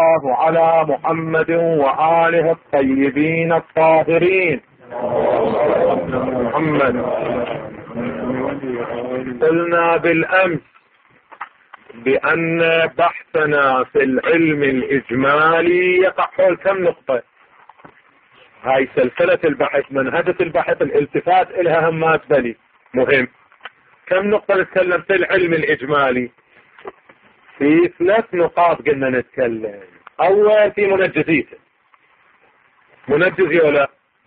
الله على محمد وآله الطيبين الطاهرين. محمد. قلنا بالأمس بأن بحثنا في العلم الإجمالي يقع حول كم نقطة. هاي سلسلة البحث، منهجة البحث، الالتفات إلها همات بلي مهم. كم نقطة نتكلم في العلم الإجمالي؟ في 3 نقاط قلنا نتكلم. أول في منجزيته، منجزي ولا.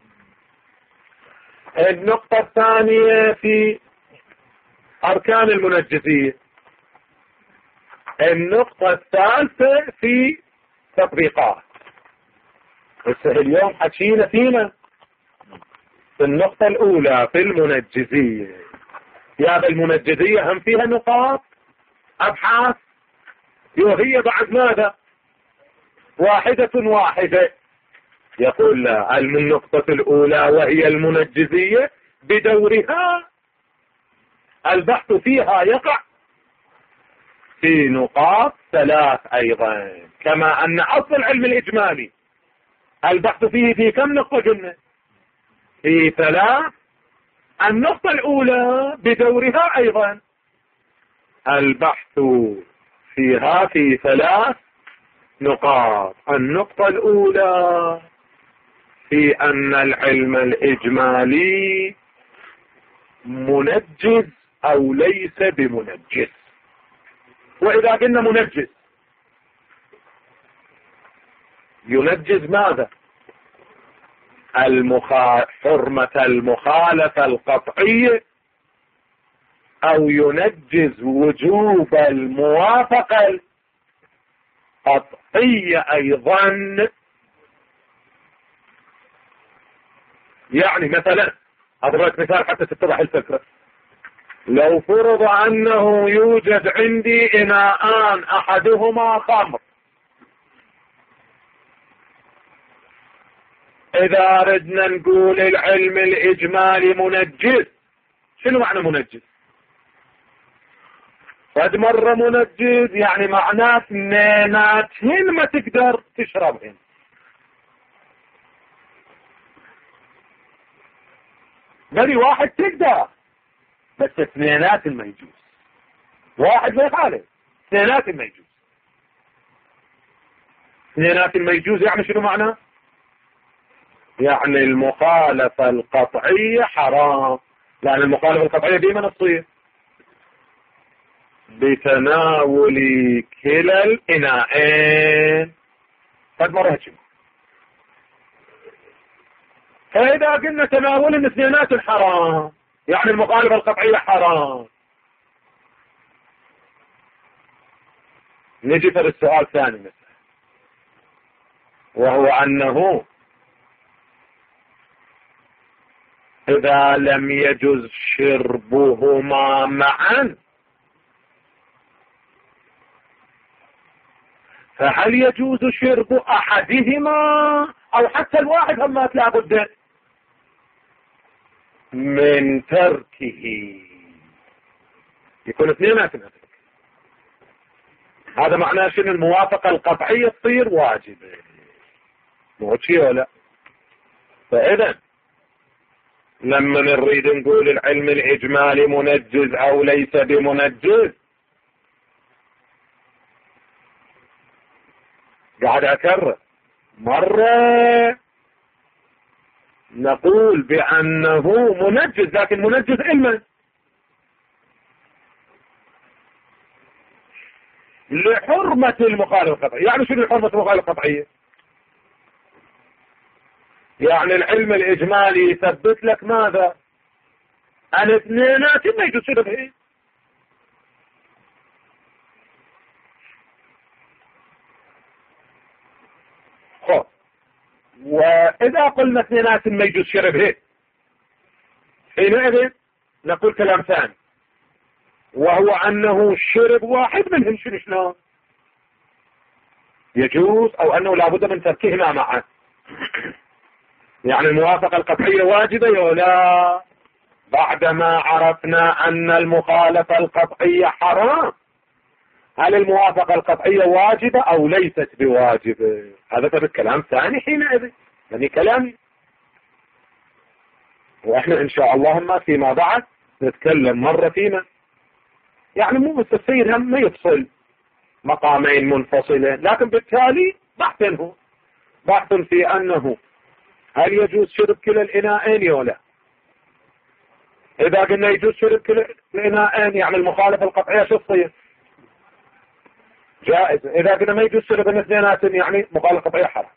النقطة الثانية في أركان المنجزية. النقطة الثالثة في تطبيقات. بس اليوم حكينا فينا في النقطة الأولى في المنجزية. يا بالمنجزية هم فيها نقاط أبحاث، وهي بعد ماذا؟ واحدة واحدة. يقول لا، النقطة الأولى وهي المنجزية بدورها البحث فيها يقع في نقاط 3 أيضا، كما أن أصل العلم الإجمالي البحث فيه في كم نقطة قلنا؟ في 3. النقطة الأولى بدورها أيضا البحث فيها في 3 نقاط. النقطة الأولى في أن العلم الإجمالي منجز أو ليس بمنجز. وإذا قلنا منجز، ينجز ماذا؟ حرمة المخالفة القطعية، أو ينجز وجوب الموافقة القطعية أيضا. يعني مثلا أضرب مثال حتى تتضح الفكرة. لو فرض أنه يوجد عندي إناءان أحدهما خمر، إذا ردنا نقول العلم الإجمالي منجز، شنو معنى منجز؟ قد مرة منجز يعني معناه اثنيناتهن ما تقدر تشربهن. بل واحد تقدر، بس اثنينات ما يجوز. واحد ما يخالف، اثنينات ما يجوز. اثنينات ما يجوز يعني شنو معناه؟ يعني المخالفة القطعية حرام، لأن المخالفة القطعية ديما تصير بتناول كلا الإناءين. قد مرة هجم. فإذا قلنا تناول الاثنينات الحرام يعني المخالفة القطعية حرام. نجي في السؤال الثاني مثلا، وهو أنه إذا لم يجز شربهما معا فهل يجوز شرب أحدهما أو حتى الواحد هم لا بد من تركه؟ يكون اثنينات. هذا معناه شنو؟ الموافقة القطعية تصير واجبة، مو شيء ولا. فإذا لما نريد نقول العلم الإجمالي منجز أو ليس بمنجز، قاعد أكرر مرة نقول بأنه منجز، لكن منجز علما لحرمة المخالفة القطعية. يعني شنو حرمة المخالفة القطعية؟ يعني العلم الإجمالي يثبت لك ماذا؟ أن اثنينات ما يجوز شربه. خب، وإذا قلنا اثنينات ما يجوز شربه، حينئذ نقول كلام ثاني، وهو أنه شرب واحد منهم شلون يجوز، أو أنه لابد من تركهما معا. يعني الموافقة القطعية واجبة ولا؟ بعدما عرفنا أن المخالفة القطعية حرام، هل الموافقة القطعية واجبة أو ليست بواجبة؟ هذا طب الكلام ثاني حينئذ، يعني كلام. وإحنا إن شاء الله ما فيما بعد نتكلم مرة فيما، يعني مو بالتصير هم ما يفصل مقامين منفصلين، لكن بالتالي بحث في أنه هل يجوز شرب كلا الإناءين أو لا. إذا قلنا يجوز شرب كلا الإناءين يعني المخالفة القطعية شو تصير؟ جائز. إذا قلنا ما يجوز شرب الاثنينات يعني مخالفة قطعية حرام.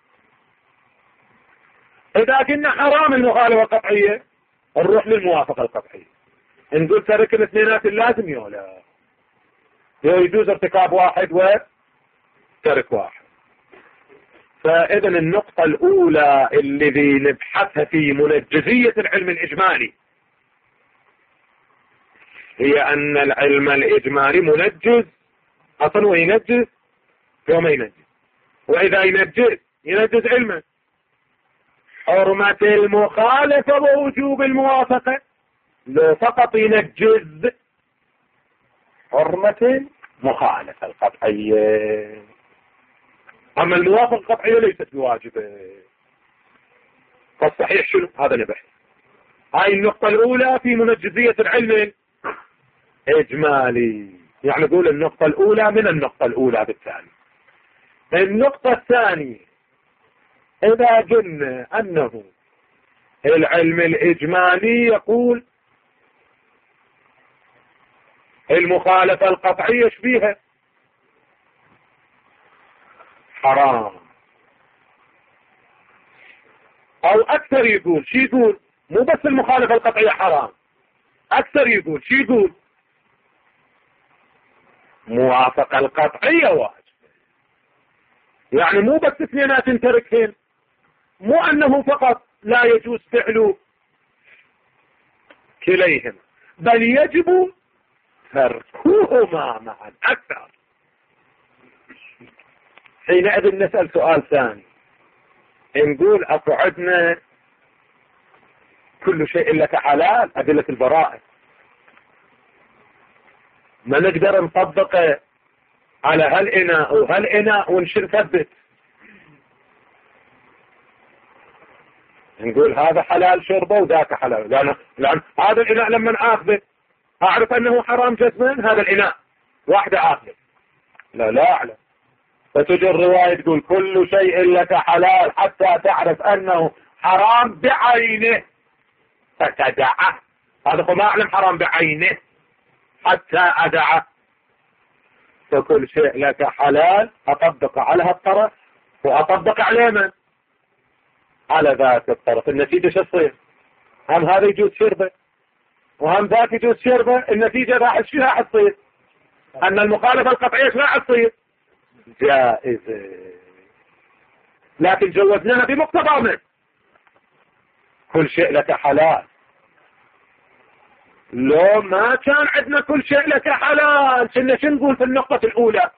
إذا قلنا حرام المخالفة القطعية نروح للموافقة القطعية، نقول ترك الاثنينات اللازم أو لا، يجوز ارتكاب واحد وترك واحد. فإذا النقطة الأولى الذي نبحثها في منجزية العلم الإجمالي هي أن العلم الإجمالي منجز أصلا، وينجز يوم ينجز، وإذا ينجز علما. حرمة المخالفة ووجوب الموافقة لو فقط ينجز حرمة المخالفة القطعية، أما الموافقة القطعية ليست بواجبة. فالصحيح شنو؟ هذا نبحث. هاي النقطة الأولى في منجزية العلم الإجمالي، يعني نقول النقطة الأولى من النقطة الأولى بالتالي. النقطة الثانية، إذا قلنا أنه العلم الإجمالي يقول المخالفة القطعية شبيهة حرام، أو أكثر يقول شي يقول مو بس المخالفة القطعية حرام، أكثر يقول شي يقول موافقة القطعية واجب. يعني مو بس اثنينات تركهن، مو أنه فقط لا يجوز فعل كليهم، بل يجب تركوهما معا أكثر. حينئذ نسأل سؤال ثاني، نقول أكو عندنا كل شيء إلا كحلال أدلة البراءة، ما نقدر نطبق على هالإناء ونثبت نقول هذا حلال شربه وذاك حلال، لأن هذا الإناء لما آخذه أعرف أنه حرام جزما، هذا الإناء واحدة آخذه لا أعلم. فتجي الرواية تقول كل شيء لك حلال حتى تعرف أنه حرام بعينه فتدعه. هذا ما أعلم حرام بعينه حتى أدعه. فكل شيء لك حلال أطبق على هالطرف وأطبق على من؟ على ذاك الطرف. النتيجة شو تصير؟ هم هذا يجوز شربه وهم ذاك يجوز شربه، النتيجة راح تصير أن المخالفة القطعية راح تصير جائزة، لكن جوزناها بمقتضى من؟ كل شيء لك حلال. لو ما كان عندنا كل شيء لك حلال كنا شو نقول في النقطة الأولى؟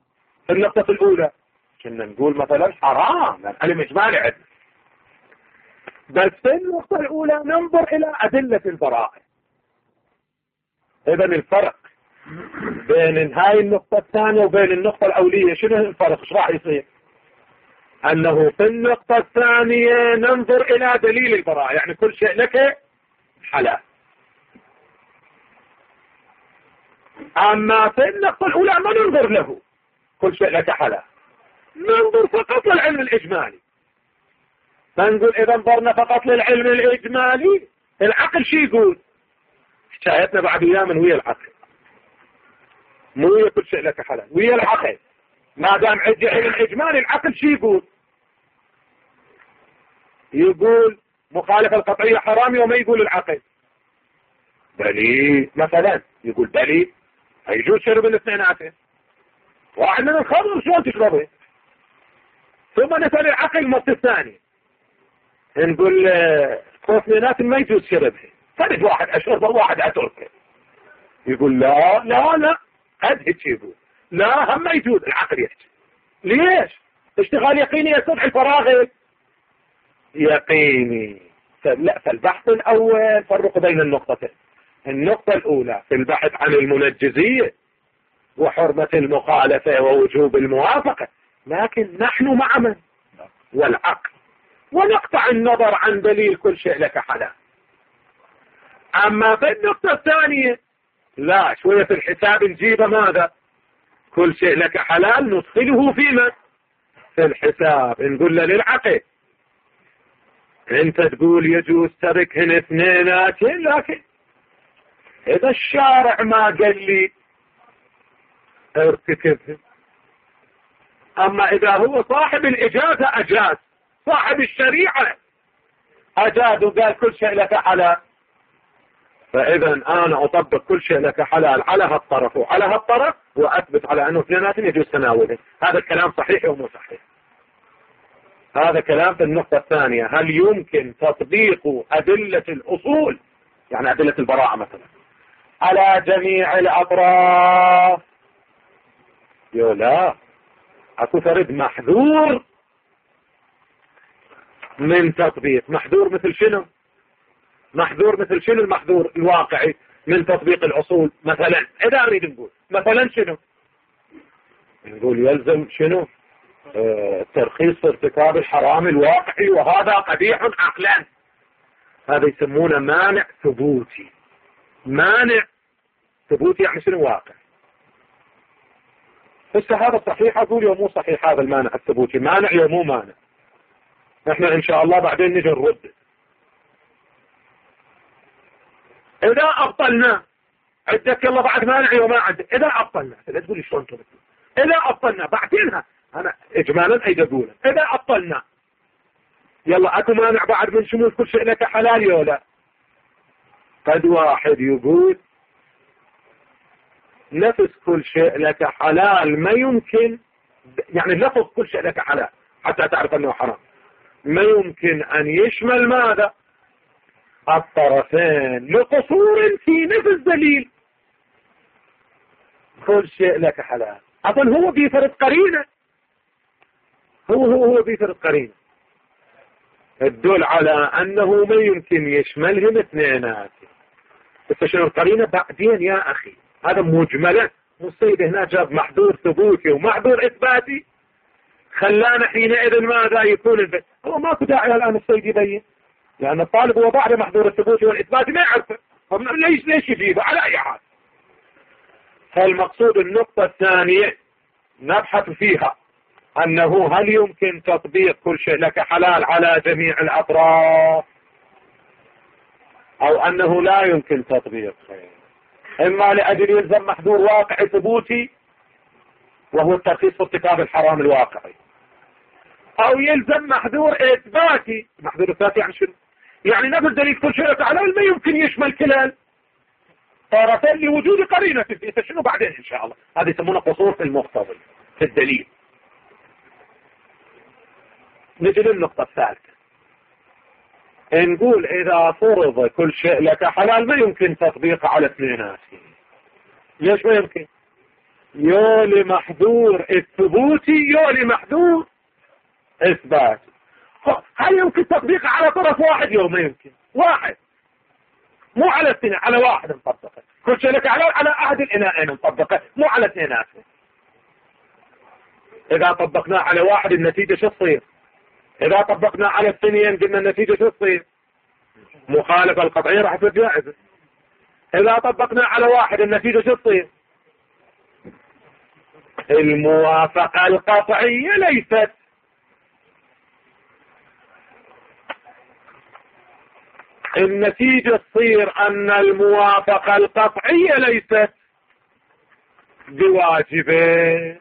كنا نقول مثلا حرام، لأن علم إجمالي عندنا. بس في النقطة الأولى ننظر إلى أدلة البراءة. إذن الفرق بين هاي النقطة الثانية وبين النقطة الأولية شنو الفرق؟ ايش راح يصير؟ أنه في النقطة الثانية ننظر إلى دليل البراءة، يعني كل شيء لك حلال. أما في النقطة الأولى ما ننظر له كل شيء لك حلال، ننظر فقط للعلم الإجمالي. فنقول إذا انظرنا فقط للعلم الإجمالي العقل شي يقول؟ حكايتنا بعد أيام ويا العقل، مو ويا كل شيء لك حلال، ويا العقل. ما دام عندي علم إجمالي العقل شي يقول مخالفة القطعية حرام وما يقول العقل بلي مثلا يقول بلي يجوز شرب الاثنينات. واحد من الخمر شلون تشربه؟ ثم نسأل العقل المرة الثانية نقول اثنينات ما يجوز شربها، فرد واحد أشربه وواحد أتركه. يقول لا قد هيك يقول لا هم ما يجوز. العقل يحكي ليش؟ اشتغال يقيني يستدعي الفراغ يقيني. لا، فالبحث الأول فرق بين النقطتين. النقطة الأولى في البحث عن المنجزية وحرمة المخالفة ووجوب الموافقة، لكن نحن مع من؟ والعقل، ونقطع النظر عن دليل كل شيء لك حلال. أما بالنقطة الثانية لا، شوية في الحساب نجيب ماذا؟ كل شيء لك حلال ندخله فيما؟ في الحساب. نقول له للعقل انت تقول يجوز تركهن اثنيناتين، لكن اذا الشارع ما قال لي ارتكبهن، اما اذا هو صاحب الاجازة اجاز، صاحب الشريعة اجاز وقال كل شيء لك حلال، فاذا انا اطبق كل شيء لك حلال على هالطرف وعلى هالطرف، واثبت على انه اثنيناتين يجوز تناولهن. هذا الكلام صحيح او مو صحيح؟ هذا كلام في النقطة الثانية. هل يمكن تطبيق أدلة الأصول، يعني أدلة البراءة مثلا، على جميع الأطراف؟ لا، أكو فرد محذور من تطبيق. محذور مثل شنو؟ محذور مثل شنو؟ المحذور الواقعي من تطبيق الأصول مثلا، إذا أريد نقول مثلا شنو؟ نقول يلزم شنو؟ ترخيص ارتكاب الحرام الواقعي، وهذا قبيح عقلا. هذا يسمونه مانع ثبوتي. مانع ثبوتي يعني شنو؟ واقع. بس هذا صحيح أقول يوم مو صحيح؟ هذا المانع الثبوتي مانع يوم مو مانع؟ احنا ان شاء الله بعدين نجي نرد. اذا ابطلنا عندك يلا بعد مانع يوم ما عندك. اذا ابطلنا لا تقولي شلون ترد. اذا ابطلنا بعدينها انا اجمالا ايد اقوله. اذا ابطلنا يلا اكو مانع بعد من شمول كل شيء لك حلال يا لا. قد واحد يقول نفس كل شيء لك حلال ما يمكن، يعني لفظ كل شيء لك حلال حتى تعرف انه حرام ما يمكن ان يشمل ماذا؟ الطرفين لقصور في نفس الدليل. كل شيء لك حلال اظن هو بيفرض قرينه، هو بيفرض قرينه تدل على انه ما يمكن يشملهم اثنينات. بس شنو القرينه بعدين يا اخي؟ هذا مجملا. والسيد هنا جاب محظور ثبوتي ومحظور اثباتي، خلانا حينئذ ماذا يكون البيت. هو ماكو داعي الان السيد يبين، لان الطالب هو بعد محظور الثبوتي والاثباتي ما يعرفه، ليش يجيبه على اي حال. فالمقصود النقطة الثانية نبحث فيها انه هل يمكن تطبيق كل شيء لك حلال على جميع الاطراف، او انه لا يمكن تطبيق. اما لاجل يلزم محظور واقعي ثبوتي وهو الترخيص في ارتكاب الحرام الواقعي، او يلزم محظور اثباتي. محظور اثباتي يعني شنو؟ يعني نفس دليل كل شيء لك حلال ما يمكن يشمل كلا طرفين لوجود قرينة فيه. شنو بعدين ان شاء الله؟ هذا يسمونه قصور في المقتضي في الدليل. نجي للنقطة الثالثة، نقول اذا فرض كل شيء لك حلال ما يمكن تطبيقه على اثنينات. ليش ما يمكن؟ يو لمحظور الثبوتي يو لمحظور اثبات. هل يمكن تطبيقه على طرف واحد؟ يو ما يمكن. واحد مو على اثنين، على واحد نطبقه. كل شيء لك حلال على احد الاناءين نطبقه، مو على اثنينات. اذا طبقناه على واحد النتيجة شو تصير؟ اذا طبقنا على الاثنين قلنا النتيجة شو تصير؟ مخالفة القطعية راح تصير جائزة. اذا طبقنا على واحد النتيجة شو تصير؟ الموافقة القطعية ليست. النتيجة تصير ان الموافقة القطعية ليست بواجبة.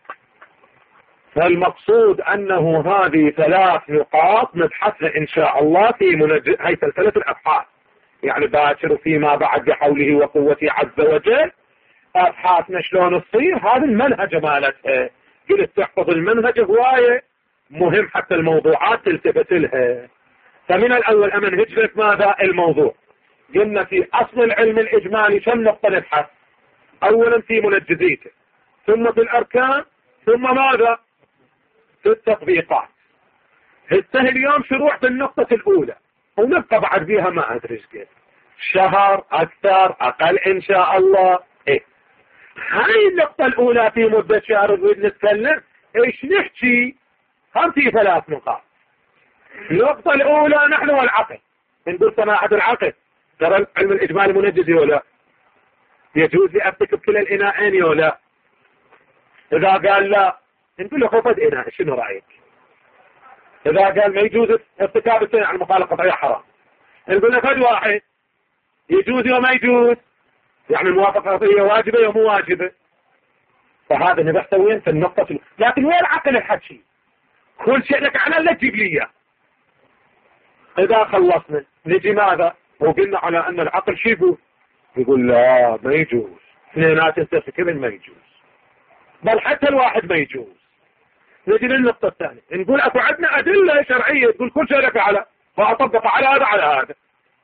فالمقصود انه هذه ثلاث نقاط نبحثها ان شاء الله في هي سلسلة الابحاث، يعني باكر فيما بعد بحوله وقوته عز وجل. ابحاثنا شلون تصير؟ هذه المنهج مالتها. قلت تحفظ المنهج هواية مهم حتى الموضوعات تلتفت لها. فمن الاول امنهج لك ماذا الموضوع. قلنا في اصل العلم الاجمالي كم نقطة نبحث؟ اولا في منجزيته، ثم في الاركان، ثم ماذا؟ في التطبيقات. هسه اليوم شروع بالنقطة الاولى، ونبقى بعد بيها ما ادري ايش قد شهر اكثر اقل ان شاء الله. هاي النقطة الأولى في مدة شهر نريد نتكلم ايش نحكي. هم في 3 نقاط. النقطة الأولى نحن والعقل، نقول سماحة العقل ترى العلم الإجمالي منجز ولا يجوز لي أرتكب كلا الإناءين ولا؟ إذا قال لا نقول له خفض إناء، شنو رأيك؟ إذا قال ما يجوز ارتكاب السنة عن المخالفة القطعية حرام، نقول له فد واحد يجوز وما يجوز، يعني الموافقة القطعية واجبة ومو واجبة. فهذا نبحث وين في النقطة لكن وين عقل الحكي؟ كل شيء لك على لا تجيب لي. إذا خلصنا نجي ماذا؟ وقلنا على أن العقل شو يقول لا ما يجوز، اثنينات ترتكبن ما يجوز، بل حتى الواحد ما يجوز. نجي للنقطة الثانية نقول أكو عندنا أدلة شرعية تقول كل شيء لك على، فأطبق على هذا على هذا.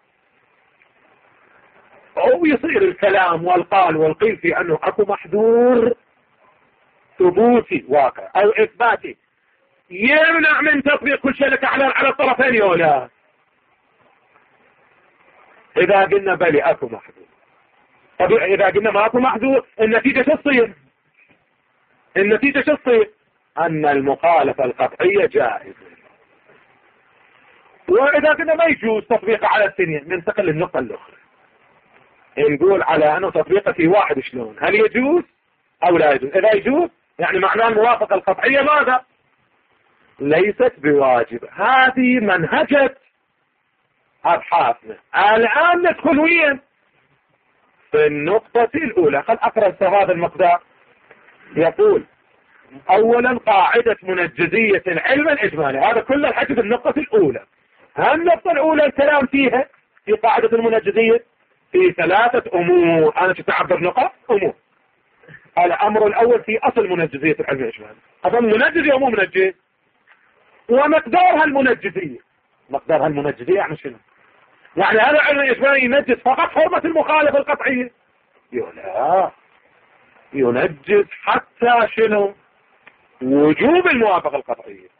أو يصير الكلام والقال والقيل في أنه أكو محظور ثبوتي واقع أو إثباتي يمنع من تطبيق كل شيء لك على الطرفين ولا؟ إذا قلنا بلي أكو محظور، طب إذا قلنا ما أكو محظور النتيجة شو تصير؟ النتيجة شو تصير؟ أن المخالفة القطعية جائزة. وإذا قلنا ما يجوز تطبيق على الثانية ننتقل للنقطة الأخرى، نقول على أنه تطبيق في واحد شلون، هل يجوز أو لا يجوز؟ إذا يجوز يعني معناه الموافقة القطعية ماذا؟ ليست بواجب. هذه منهجة أبحاثنا. الآن ندخل وين؟ في النقطة الأولى. خل أقرأ هذا المقدار. يقول أولا قاعدة منجزية العلم الإجمالي، هذا كله الحديث في النقطة الأولى. النقطة الأولى الكلام فيها في قاعدة المنجزية في 3 أمور. أنا تعبر نقاط أمور. الأمر الأول في أصل منجزية العلم الإجمالي، أصل منجز أو مو منجز، ومقدارها المنجزية. مقدارها المنجزية يعني شنو؟ يعني هذا العلم الإجمالي ينجز فقط حرمة المخالفة القطعية؟ لا، ينجز حتى شنو؟ وجوب الموافقة القطعية.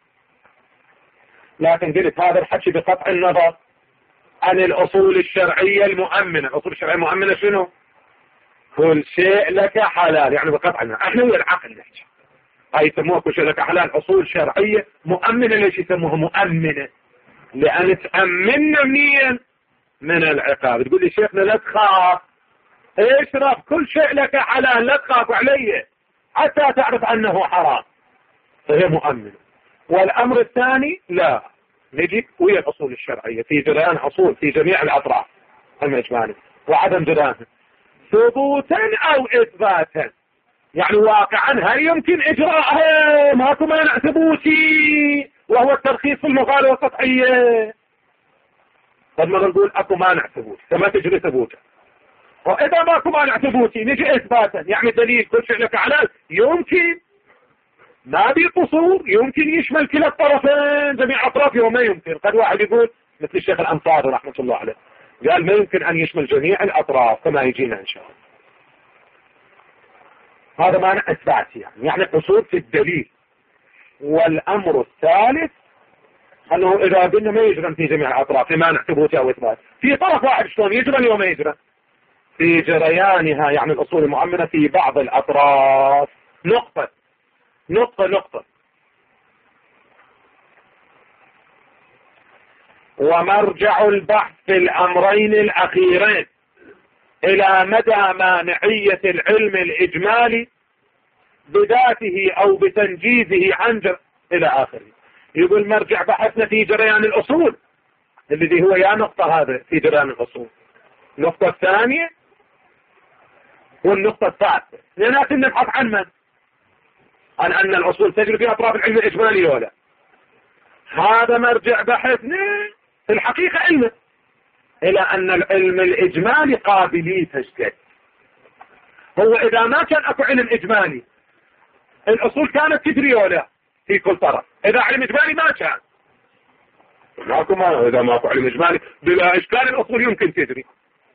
لكن قلت هذا الحكي بقطع النظر عن الأصول الشرعية المؤمنة. الأصول الشرعية المؤمنة شنو؟ كل شيء لك حلال، يعني بقطع النظر. احنا ويا العقل نحكي، هاي يسموها كل شيء لك حلال أصول شرعية مؤمنة. ليش يسموها مؤمنة؟ لأن تأمننا منين؟ من العقاب. تقول لي شيخنا لا تخاف، اشرب كل شيء لك حلال لا تخاف عليه حتى تعرف أنه حرام، فهي مؤمنة. والأمر الثاني لا، نجي ويا الأصول الشرعية في جريان أصول في جميع الأطراف الإجمالي وعدم جريانها ثبوتا أو إثباتا. يعني واقعا هل يمكن إجراءها؟ ماكو مانع ثبوتي وهو الترخيص في المخالفة القطعية. طب ما نقول أكو مانع ثبوت كما تجري ثبوتا، وإذا ماكو مانع ثبوتي نجي إثباتا، يعني دليل كل شيء لك حلال يمكن ما بي قصور، يمكن يشمل كلا الطرفين جميع أطرافه وما يمكن. قد واحد يقول مثل الشيخ الأنصاري رحمة الله عليه قال ما يمكن أن يشمل جميع الأطراف كما يجينا إن شاء الله. هذا معنى إثباتي، يعني قصور في الدليل. والأمر الثالث أنه إذا قلنا ما يجرم في جميع الأطراف ما نحسبه أو إثبات، في طرف واحد شلون يجرم وما يجرم؟ في جريانها، يعني الأصول المؤمنة في بعض الأطراف. نقطة نقطة نقطة. ومرجع البحث في الأمرين الأخيرين إلى مدى مانعية العلم الإجمالي بذاته أو بتنجيزه عن إلى آخره. يقول مرجع بحثنا في جريان الأصول الذي هو يا نقطة هذا في جريان الأصول. النقطة الثانية والنقطة الثالثة لكن نبحث عن من؟ عن أن الأصول تجري في أطراف العلم الإجمالي ولا؟ هذا مرجع بحثنا في الحقيقة علمه إلى أن العلم الإجمالي قابلية تجديد. هو إذا ما كان أكو علم إجمالي الأصول كانت تجري ولا في كل طرف؟ إذا علم إجمالي ما كان إذا ما أكو علم إجمالي بلا إشكال الأصول يمكن تجري.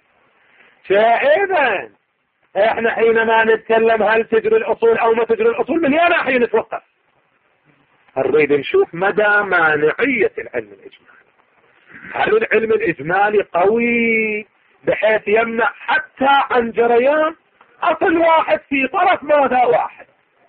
فإذا إحنا حينما نتكلم هل تجري الأصول أو ما تجري الأصول من هنا حين نتوقف نريد نشوف مدى مانعية العلم الإجمالي. هل العلم الإجمالي قوي بحيث يمنع حتى عن جريان أصل واحد في طرف ماذا واحد،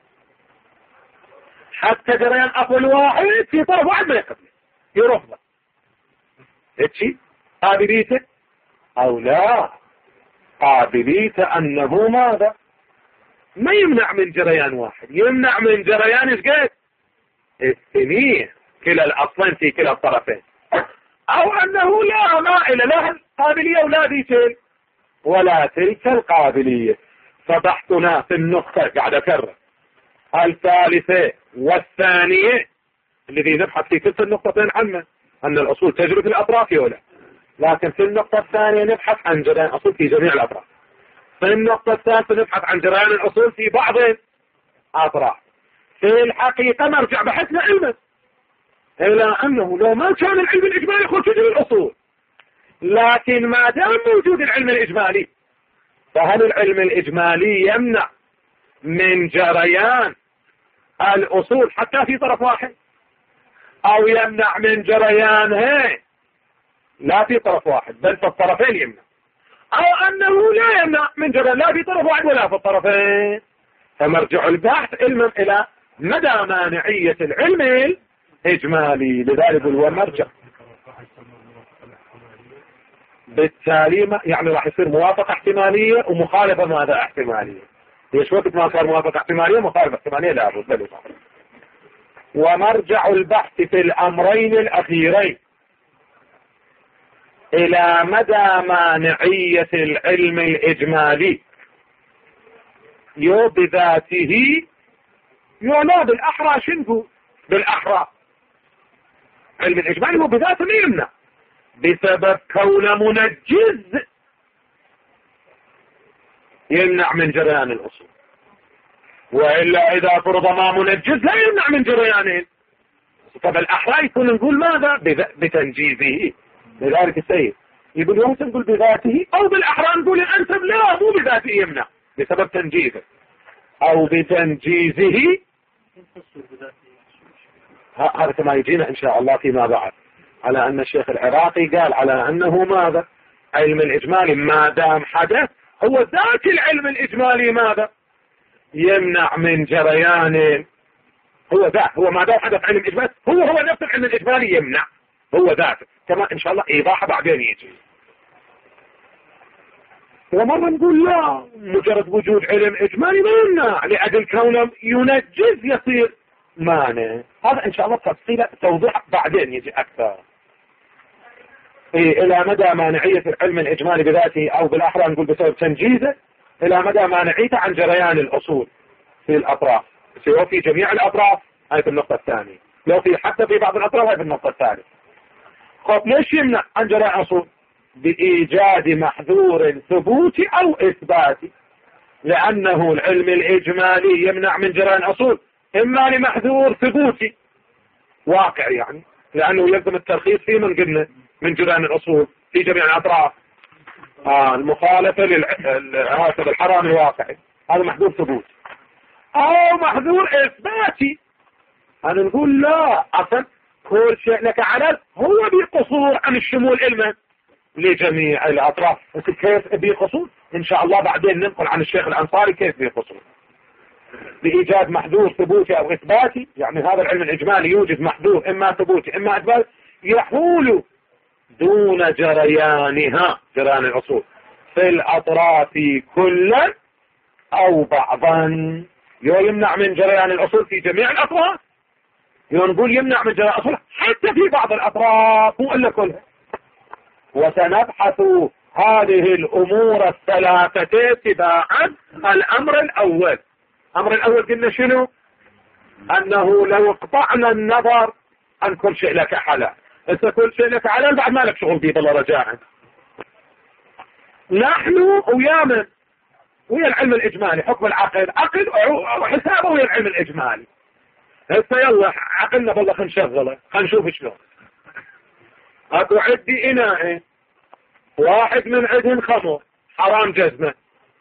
حتى جريان أصل واحد في طرف واحد ما يقبل يرفضه، هيك قابليته أو لا؟ قابليته أنه ماذا؟ ما يمنع من جريان واحد، يمنع من جريان ايش قد؟ اثنين، كلا الأصلين في كلا الطرفين، أو أنه لا مائل لا القابلية ولا ذيك ولا تلك القابلية. فبحثنا في النقطة قاعد أكرر الثالثة والثانية الذي نبحث في كل النقطتين عنه أن الأصول تجري في الأطراف ولا، لكن في النقطة الثانية نبحث عن جريان الأصول في جميع الأطراف. في النقطة الثالثة نبحث عن جريان الأصول في بعض الأطراف. في الحقيقة نرجع بحثنا علما إلى أنه لو ما كان العلم الإجمالي يخرج تجري الأصول، لكن ما دام موجود العلم الإجمالي، فهل العلم الإجمالي يمنع من جريان الأصول حتى في طرف واحد، أو يمنع من جريانها لا في طرف واحد بل في الطرفين يمنع، أو أنه لا يمنع من جريان لا في طرف واحد ولا في الطرفين؟ فمرجع البحث علما إلى مدى مانعية العلم الإجمالي. لذلك هو مرجع بالتالي يعني راح يصير موافقة احتمالية ومخالفة ماذا احتمالية. ليش وقت ما صار موافقة احتمالية مخالفة احتمالية لا بد. ومرجع البحث في الأمرين الأخيرين إلى مدى مانعية العلم الإجمالي يو بذاته لا بالأحرى. شنو بالأحرى؟ علم الإجمالي هو بذاته لا يمنع بسبب كون منجز يمنع من جريان الأصول، وإلا إذا فرض ما منجز لا يمنع من جريانه. فبالأحرى يكون نقول ماذا؟ بتنجيزه. لذلك السيد يقول يمكن نقول بذاته، أو بالأحرى نقول الأنسب لا مو بذاته يمنع بسبب تنجيزه أو بتنجيزه. هذا كما يجينا إن شاء الله فيما بعد على أن الشيخ العراقي قال على أنه ماذا؟ علم الإجمالي ما دام حدث هو ذات العلم الإجمالي ماذا؟ يمنع من جريان. هو ذات، هو ما دام حدث علم إجمالي هو نفس العلم الإجمالي يمنع هو ذاته، كما إن شاء الله إيضاحه بعدين يجي. ومرة نقول لا مجرد وجود علم إجمالي ما يمنع لأجل كونه ينجز يصير مانع. هذا إن شاء الله تفصيل توضيح بعدين يجي أكثر. إلى مدى مانعية العلم الإجمالي بذاته أو بالأحرى نقول بسبب تنجيزه، إلى مدى مانعيته عن جريان الأصول في الأطراف، سواء في جميع الأطراف هاي في النقطة الثانية، لو في حتى في بعض الأطراف هاي في النقطة الثالثة. خب ليش يمنع عن جريان الأصول؟ بإيجاد محذور ثبوتي أو إثباتي، لأنه العلم الإجمالي يمنع من جريان الأصول إما لمحذور ثبوتي واقع يعني، لأنه يلزم الترخيص فيه من قلنا من جريان الأصول في جميع الأطراف، المخالفة للعواصب الحرام الواقعي، هذا محذور ثبوتي، أو محذور إثباتي. أنا نقول لا أصلا كل شيء لك علل هو بقصور عن الشمول علما لجميع الأطراف. كيف بقصور؟ إن شاء الله بعدين ننقل عن الشيخ الأنصاري كيف بقصور بإيجاد محذور ثبوتي أو إثباتي. يعني هذا العلم الإجمالي يوجد محذور إما ثبوتي إما إثباتي يحول دون جريانها جريان الأصول في الأطراف كلا أو بعضا. يمنع من جريان الأصول في جميع الأطراف، نقول يمنع من جريان الأصول حتى في بعض الأطراف مو إلا كلها. وسنبحث هذه الأمور الثلاثة تباعا. الأمر الأول قلنا شنو؟ أنه لو قطعنا النظر عن كل شيء لك حلال، إذا كل شيء لك حلال بعد ما لك شغل بيه بالله رجاء. نحن ويامن ويا العلم الإجمالي حكم العقل عقل وحسابه ويا العلم الإجمالي. هسه يلا عقلنا بالله خلينا نشغله خلينا نشوف شلون. اكو عندي إناء واحد من عندهم خمر حرام جزمة،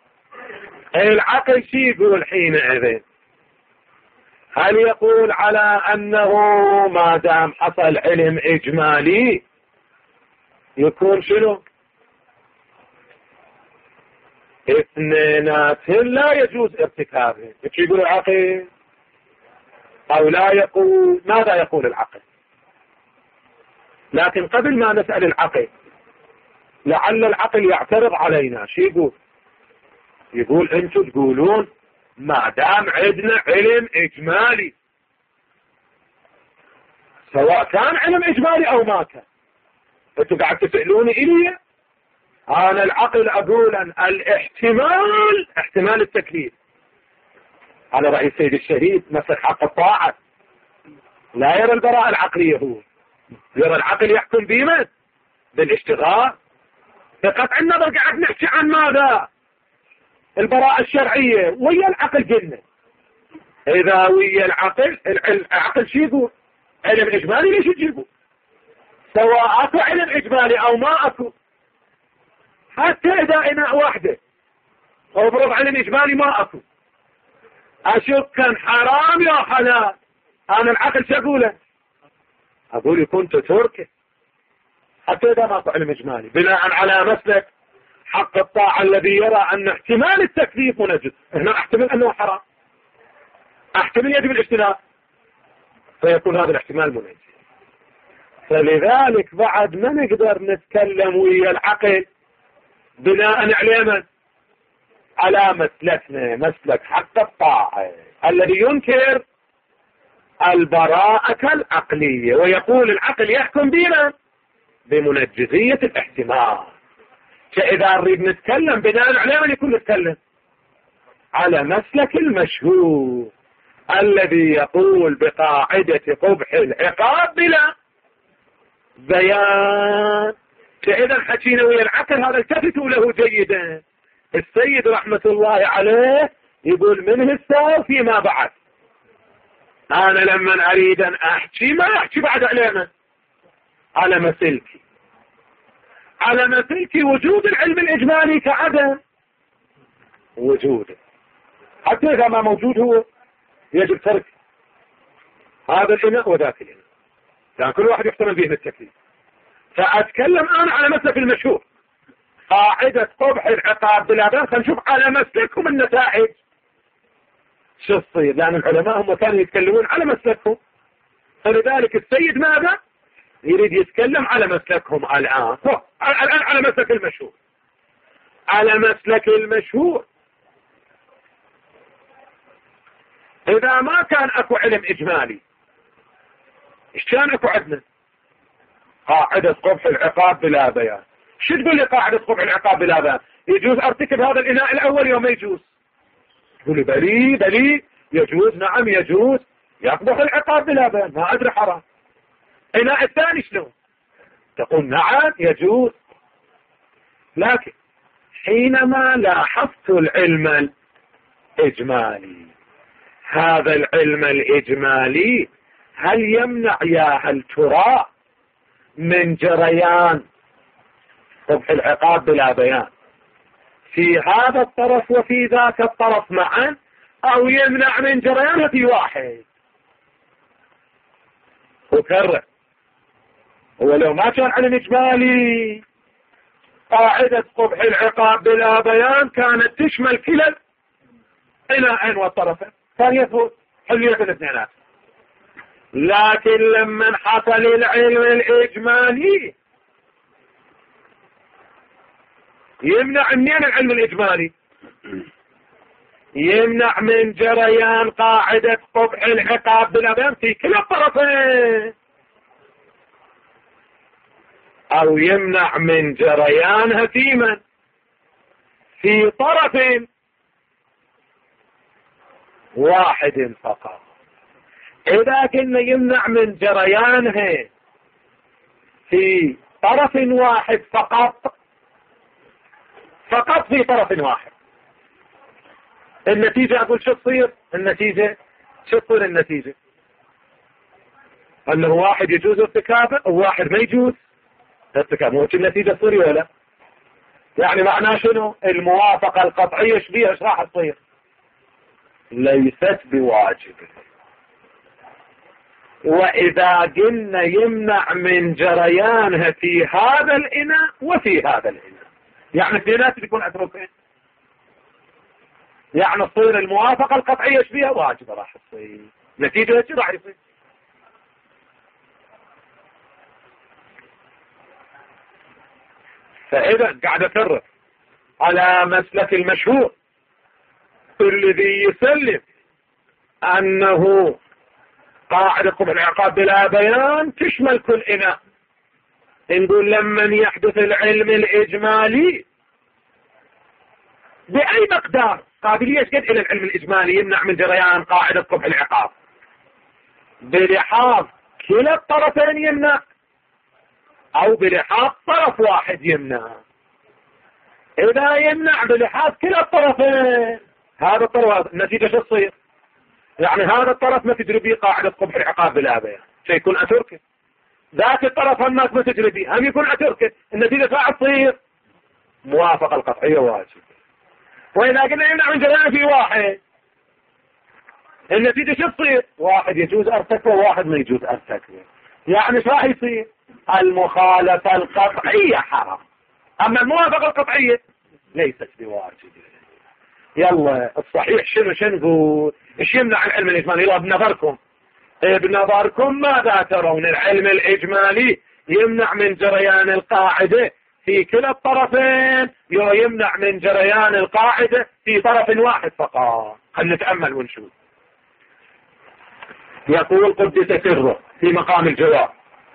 العقل شي يقول حينئذ؟ هل يقول على أنه ما دام حصل علم إجمالي يكون شنو؟ اثنيناتهم لا يجوز ارتكابهم. ايش يقول العقل؟ او لا يقول؟ ماذا يقول العقل؟ لكن قبل ما نسأل العقل، لعل العقل يعترض علينا. شو يقول؟ يقول انتم تقولون ما دام عندنا علم اجمالي، سواء كان علم اجمالي او ما كان، انتم قاعد تسألوني الي. انا العقل اقول ان الاحتمال، احتمال التكليف، على رأي السيد الشهيد مسك حق الطاعة، لا يرى البراءة العقلية، هو يرى العقل يحكم بمن؟ بالاشتغال. بقطع النظر قاعد نحكي عن ماذا؟ البراءة الشرعية. ويا العقل قلنا اذا ويا العقل، العقل شو يقول؟ علم اجمالي ليش يجيبه؟ سواء اكو علم اجمالي او ما اكو، حتى اذا اناء واحدة او فرض علم اجمالي ما اكو، اشك كان حرام يا حلال، انا العقل شو اقوله؟ اقول كنت تركه حتى اذا ما اكو علم اجمالي، بناء على مسلك حق الطاعة الذي يرى ان احتمال التكليف منجز. هنا احتمل انه حرام، احتمل يجب الاجتناب، فيكون هذا الاحتمال منجز. فلذلك بعد ما نقدر نتكلم ويا العقل بناء على على مسلكنا، مسلك حق الطاعة الذي ينكر البراءة العقلية ويقول العقل يحكم بنا بمنجزية الاحتمال. فإذا نريد نتكلم بناء على من يكون نتكلم على مسلك المشهور الذي يقول بقاعدة قبح العقاب بلا بيان. فإذا حكينا ويا العقل هذا التفتوا له جيدا. السيد رحمة الله عليه يقول منه الساو فيما بعد. أنا لما أريد أن أحكي ما أحكي بعد علينا على مسلكي، على مسلكي وجود العلم الإجمالي كعدم وجوده، حتى إذا ما موجود هو يجب ترك هذا الإناء وذاك الإناء، يعني كل واحد يحتمل به التكليف. فأتكلم أنا على مسلك المشهور قاعدة قبح العقاب بلا بأس، نشوف على مسلكهم النتائج شو تصير، لأن العلماء هم كانوا يتكلمون على مسلكهم. فلذلك السيد ماذا يريد؟ يتكلم على مسلكهم الآن على مسلك المشهور. على مسلك المشهور إذا ما كان أكو علم إجمالي، إيش كان أكو عندنا؟ قاعدة قبح العقاب بلا بيان. شو تقول لي قاعدة قبح العقاب بلا بيان؟ يجوز أرتكب هذا الإناء الأول يوم ما يجوز؟ تقول لي بلي يجوز، نعم يجوز، يقبح العقاب بلا بيان، ما أدري حرام. إناء الثاني شنو؟ تقول نعم يجوز. لكن حينما لاحظت العلم الإجمالي، هذا العلم الإجمالي هل يمنع هل ترى من جريان قبح العقاب بلا بيان في هذا الطرف وفي ذاك الطرف معا، أو يمنع من جريانها في واحد؟ وكرر، ولو ما كان علم إجمالي قاعدة قبح العقاب بلا بيان كانت تشمل كلا الإناءين والطرفين، كان يثبت حلية الاثنينات. لكن لما حصل العلم الإجمالي يمنع منين العلم الإجمالي؟ يمنع من جريان قاعدة قبح العقاب بلا بيان في كلا الطرفين، أو يمنع من جريانها في من؟ في طرف واحد فقط. إذا كنا يمنع من جريانها في طرف واحد فقط في طرف واحد، النتيجة أقول شو تصير؟ النتيجة شو تصير؟ النتيجة أنه واحد يجوز ارتكابه وواحد ما يجوز ارتكابه. وش النتيجة تصير ولا؟ يعني معناه شنو؟ الموافقة القطعية شبيها ايش راح تصير؟ ليست بواجبة. وإذا قلنا يمنع من جريانها في هذا الإناء وفي هذا الإناء، يعني اثنينات بيكون أتركين. يعني تصير الموافقة القطعية ايش فيها؟ واجبة راح تصير، نتيجة ايش راح يصير؟ فإذا قاعد أكرر على مسلك المشهور الذي يسلم أنه قاعدة قبح العقاب بلا بيان تشمل كل إناء. نقول لمن يحدث العلم الإجمالي بأي مقدار قابلية قد إلى العلم الإجمالي يمنع من جريان قاعدة قبح العقاب بلحاظ كلا الطرفين يمنع أو بلحاظ طرف واحد يمنع. إذا يمنع بلحاظ كلا الطرفين هذا الطرف النتيجة شو تصير؟ يعني هذا الطرف ما تجري به قاعدة قبح العقاب بلا بيان سيكون أتركه، ذاك الطرف الناس ما تجري به هم يكون أتركه، النتيجة راح تصير موافقة القطعية واجب. وإذا قلنا يمنع من جريان في واحد النتيجة شو تصير؟ واحد يجوز أرتكبه وواحد ما يجوز أرتكبه، يعني ايش راح يصير؟ المخالفة القطعية حرام، أما الموافقة القطعية ليست بواجبة. يلا الصحيح شنو نقول؟ ايش يمنع العلم الإجمالي؟ يلا بنظركم ماذا ترون؟ العلم الإجمالي يمنع من جريان القاعدة في كلا الطرفين يمنع من جريان القاعدة في طرف واحد فقط؟ خلينا نتأمل ونشوف. يقول قدس سره في مقام الجواب،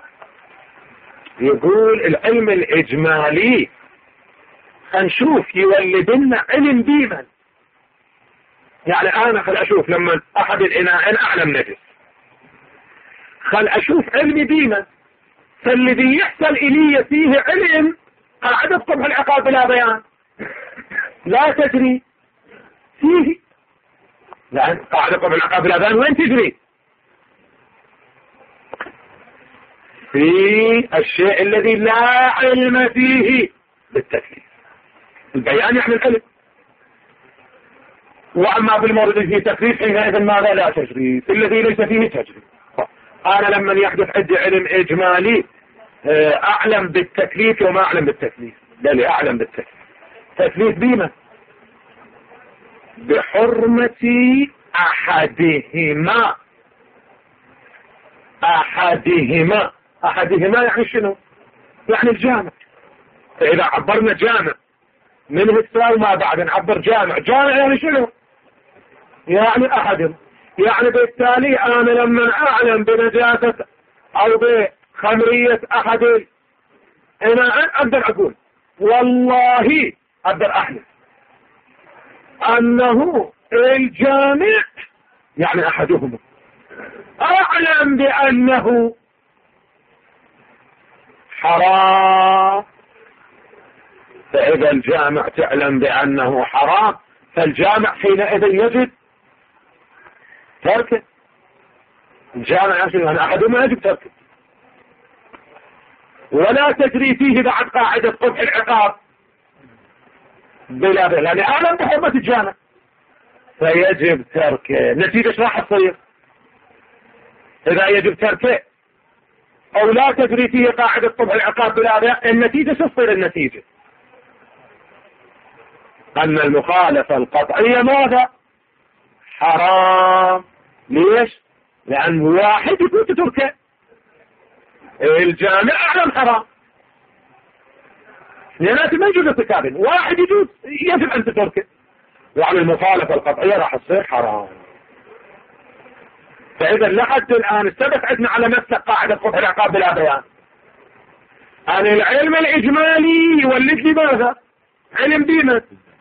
يقول العلم الإجمالي هنشوف يولد لنا علم ديما. يعني أنا خل أشوف لما أحد الإناءين أعلم نجس، خل أشوف علمي ديما، فالذي يحصل إلي فيه علم قاعدة قبح العقاب بلا بيان لا تجري فيه، لأن قاعدة قبح العقاب بلا بيان وين تجري؟ في الشيء الذي لا علم فيه بالتكليف. البيان يعني العلم، وأما بالمورد فيه تكليف حينئذ ماذا؟ لا تجري، الذي ليس فيه تجري. أنا لما يحدث عندي علم إجمالي أعلم بالتكليف وما أعلم بالتكليف، بل أعلم بالتكليف. تكليف بما؟ بحرمة أحدهما. أحدهما يعني شنو؟ يعني الجامع. فإذا عبرنا جامع منه الساو ما بعد نعبر جامع يعني شنو؟ يعني أحدهم. يعني بالتالي أنا لما أعلم بنجاسة أو بخمرية أحد أنا أقدر أقول والله أقدر أحلف أنه الجامع يعني أحدهم أعلم بأنه حرام. فإذا الجامع تعلم بأنه حرام فالجامع حينئذ يجب تركه. الجامع يقول أن أحدهما يجب تركه، ولا تجري فيه بعد قاعدة قبح العقاب بلا لأن أعلم بحرمة الجامع فيجب تركه. نتيجة ايش راح تصير إذا يجب تركه أو لا تجري فيه قاعدة قبح العقاب بلا النتيجة تصير النتيجة أن المخالفة القطعية ماذا؟ حرام. ليش؟ لأن واحد يقول تتركه، الجامع أعلم حرام، لأنه ما يجوز ارتكابه، واحد يجوز يجب أن تتركه، يعني المخالفة القطعية راح تصير حرام. فإذا لحد الآن استبت عندنا على مسلك قاعدة قبح العقاب بلا بيان أن العلم الإجمالي يولد لي ماذا؟ علم ديما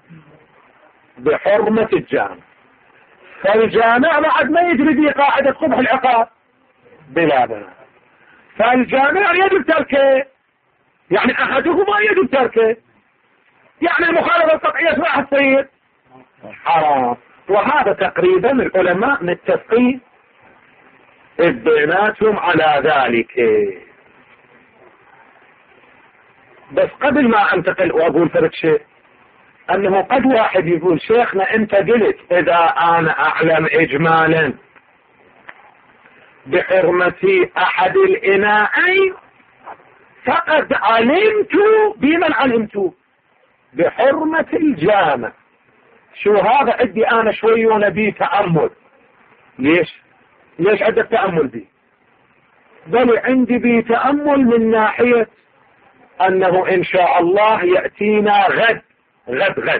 بحرمة الجامع، فالجامع بعد ما يجري به قاعدة قبح العقاب بلا بيان، فالجامع يجب تركه، يعني أحدهما يجب تركه، يعني المخالفة القطعية راح تصير حرام. وهذا تقريبا العلماء متفقين بيناتهم على ذلك. بس قبل ما انتقل واقول فرق شيء، انه قد واحد يقول شيخنا انت قلت اذا انا اعلم اجمالا بحرمة احد الاناءين فقد علمت بمن علمت بحرمة الجامع، شو هذا عندي انا شوي ونبي تأمل. ليش عندك تأمل بي؟ بل عندي بي تأمل من ناحية انه ان شاء الله يأتينا غد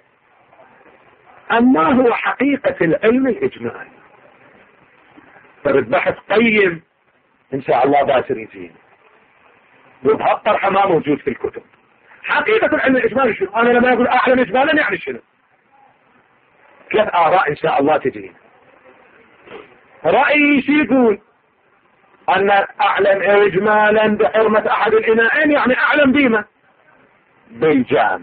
اما هو حقيقة العلم الاجمالي. فرد بحث قيم ان شاء الله باسر يجينا، وبهالطرح ما موجود في الكتب. حقيقة العلم الاجمالي شنو؟ انا لما اقول اعلم اجمالا يعني شنو؟ 3 آراء ان شاء الله تجينا. رأيي شي يقول ان اعلم اجمالا بحرمة احد الاناءين، يعني اعلم بما بالجامع.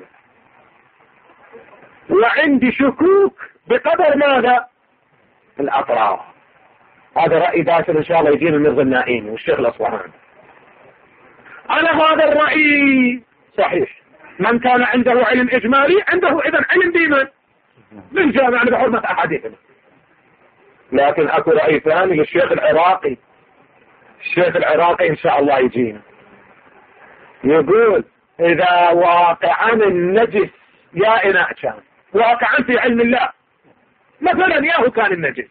وعندي شكوك بقدر ماذا؟ الاطراف. هذا رأي باسل ان شاء الله يجينا المرضى النائين والشيخ الاصفهاني. على هذا الرأي صحيح، من كان عنده علم اجمالي عنده اذا علم بمن؟ بالجامع بحرمة احدهما. لكن اكو رأي ثاني للشيخ العراقي. الشيخ العراقي ان شاء الله يجينا يقول اذا واقعا النجس يا اناء كان واقعا في علم الله، مثلا ياهو كان النجس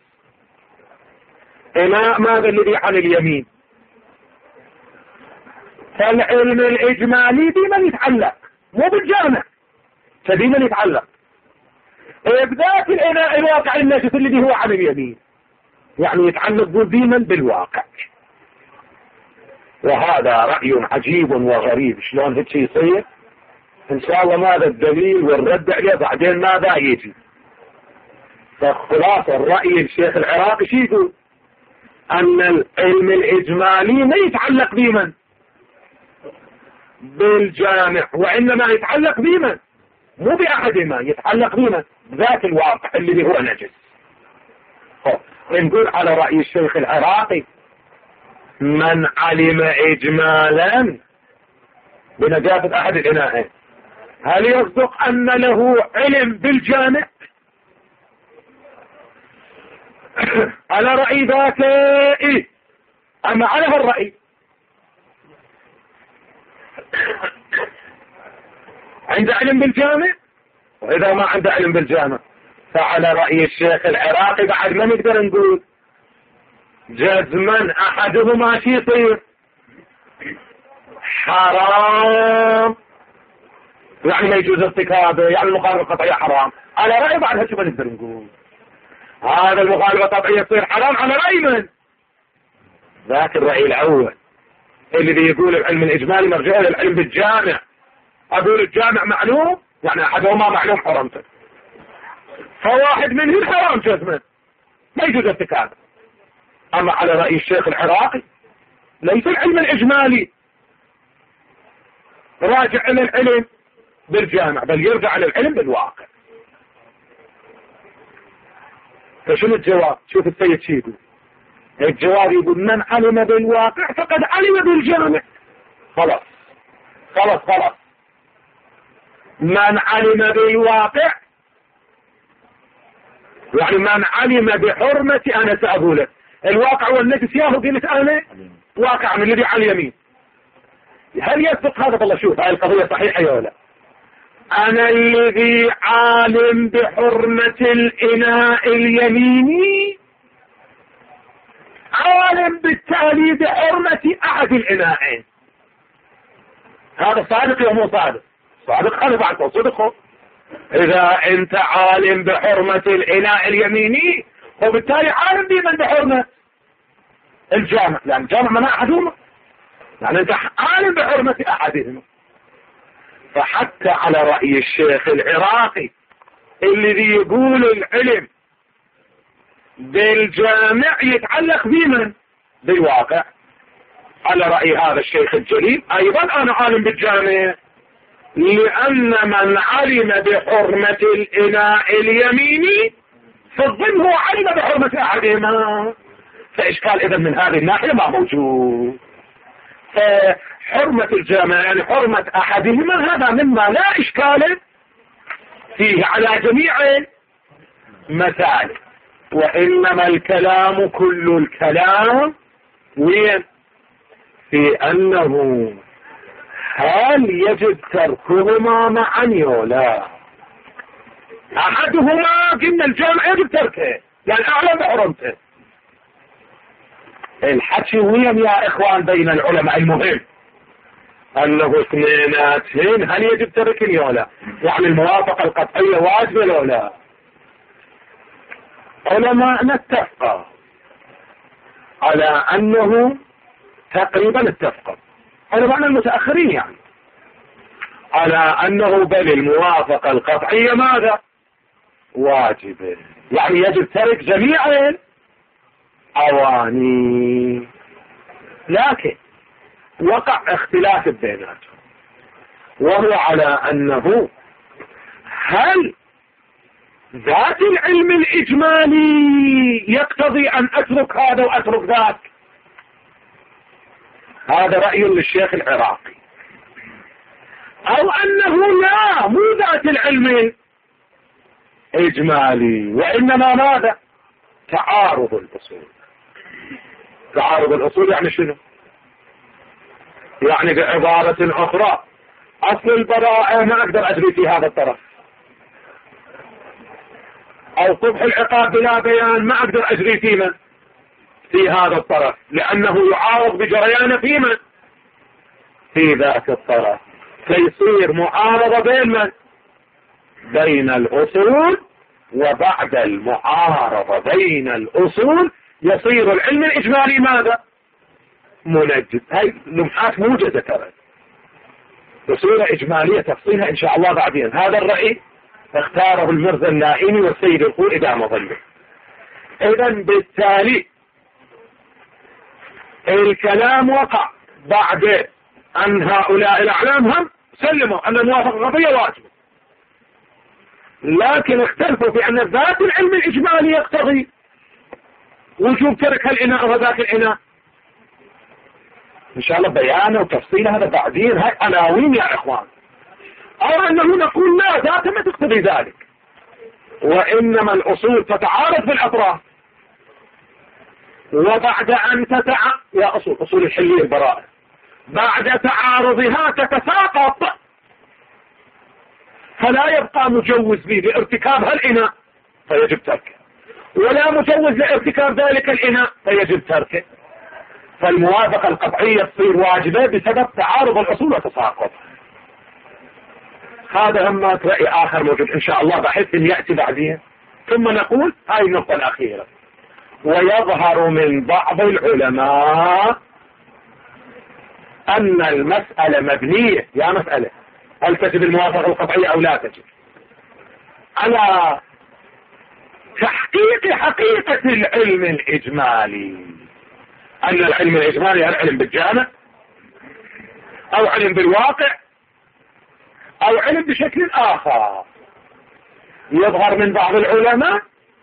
اناء ماذا الذي على اليمين، فالعلم الاجمالي بمن يتعلق؟ مو بالجامع، فبمن يتعلق؟ بذات الاناء الواقع النجس الذي هو على اليمين، يعني يتعلق بمن؟ بالواقع. وهذا رأي عجيب وغريب. شلون هيك يصير؟ ان شاء الله ماذا الدليل والرد عليه بعدين ماذا يجي. فخلاصة الرأي الشيخ العراقي شو يقول؟ ان العلم الاجمالي ما يتعلق بمن؟ بالجامع، وانما يتعلق بمن؟ مو باحدهما، يتعلق بمن؟ ذات الواقع الذي هو نجس. نقول على رأي الشيخ العراقي من علم اجمالا بنجاسة احد الاناءين، هل يصدق ان له علم بالجامع؟ على رأي ذاك إيه؟ اما على هالرأي عنده علم بالجامع، واذا ما عنده علم بالجامع فعلى رأي الشيخ العراقي بعد ما نقدر نقول جزما احدهما شي يصير حرام، يعني ما يجوز ارتكابه، يعني المخالفة القطعية حرام. على رأي بعد هالشي ما نقدر نقول هذا المخالفة القطعية تصير حرام على رأي من؟ ذاك الرأي الاول اللي يقول العلم الاجمالي مرجع للعلم بالجامع. اقول الجامع معلوم، يعني احدهما معلوم حرمته، فواحد منهم الحرام جزما ما يجوز ارتكابه. اما على رأي الشيخ العراقي ليس العلم الاجمالي راجع الى العلم بالجامع، بل يرجع الى العلم بالواقع. فشنو الجواب؟ شوف السيد شو يقول. الجواب يقول من علم بالواقع فقد علم بالجامع. خلاص من علم بالواقع يعني من علم بحرمة، انا سأقوله الواقع والنجس ياهو قلت انا واقع من الذي على اليمين. هل يصدق هذا؟ والله شوف هاي القضية صحيحة ولا لا؟ انا الذي عالم بحرمة الاناء اليميني عالم بالتالي بحرمة احد الاناءين. هذا صادق يا مو صادق؟ صادق. انا بعد صدقه. اذا انت عالم بحرمة الاناء اليميني وبالتالي عالم بمن بحرمة الجامع، لان الجامع منع احدهما، يعني انت عالم بحرمة احدهما. فحتى على رأي الشيخ العراقي الذي يقول العلم بالجامع يتعلق بمن؟ بالواقع. على رأي هذا الشيخ الجليل ايضا انا عالم بالجامع، لان من علم بحرمة الاناء اليميني فالظن هو علم بحرمة احدهما، فاشكال اذا من هذه الناحية ما موجود. فحرمة الجامع يعني حرمة احدهما هذا مما لا اشكال فيه على جميع مسائل. وانما الكلام كل الكلام وين؟ في انه هل يجب تركهما معا ولا؟ أحدهما قلنا الجامع يجب تركه يعني أعلم بحرمته. الحكي وين يا إخوان بين العلماء؟ المهم أنه اثنيناتهن هل يجب تركني ولا لا؟ يعني الموافقة القطعية واجبة ولا لا؟ علماء اتفقوا على أنه تقريبا اتفقوا علماء المتأخرين يعني على أنه بل الموافقة القطعية ماذا؟ واجبة، يعني يجب ترك جميع الأواني. لكن وقع اختلاف بيناتهم، وهو على أنه هل ذات العلم الإجمالي يقتضي أن أترك هذا وأترك ذاك؟ هذا رأي للشيخ العراقي. أو أنه لا، مو ذات العلم الإجمالي وإنما ماذا؟ تعارض الأصول. تعارض الأصول يعني شنو؟ يعني بعبارة أخرى أصل البراءة ما أقدر أجري في هذا الطرف، أو قبح العقاب بلا بيان ما أقدر أجري في من؟ في هذا الطرف، لأنه يعارض بجريان في من؟ في ذاك الطرف، فيصير معارضة بين من؟ بين الأصول، وبعد المعارضة بين الأصول يصير العلم الإجمالي ماذا؟ منجد. هاي لمحات موجزة ترى، أصول إجمالية تفصيلها إن شاء الله بعدين. هذا الرأي اختاره المرزا النائمي والسيد الخوئي دام ظله. إذا بالتالي الكلام وقع بعد أن هؤلاء الأعلام هم سلموا أن الموافقة القطعية واجبة، لكن اختلفوا في أن ذات العلم الإجمالي يقتضي وجوب ترك الإناء وذاك الإناء. إن شاء الله بيانه وتفصيل هذا بعدين، هاي عناوين يا إخوان. أو أنه نقول لا، ذات ما تقتضي ذلك، وإنما الأصول تتعارض بالأطراف، وبعد أن يا أصول الحلية البراءة بعد تعارضها تتساقط، فلا يبقى مجوز لي لارتكاب هالإناء فيجب تركه، ولا مجوز لارتكاب ذلك الإناء فيجب تركه. فالموافقة القطعية تصير واجبة بسبب تعارض الأصول وتساقط. هذا هم رأي آخر موجود إن شاء الله بحيث أن يأتي بعدين. ثم نقول هاي النقطة الأخيرة: ويظهر من بعض العلماء أن المسألة مبنية، يا مسألة هل تجب الموافقة القطعية أو لا تجب، على تحقيق حقيقة العلم الإجمالي. أن العلم الإجمالي هل علم بالجامع أو علم بالواقع أو علم بشكل آخر. يظهر من بعض العلماء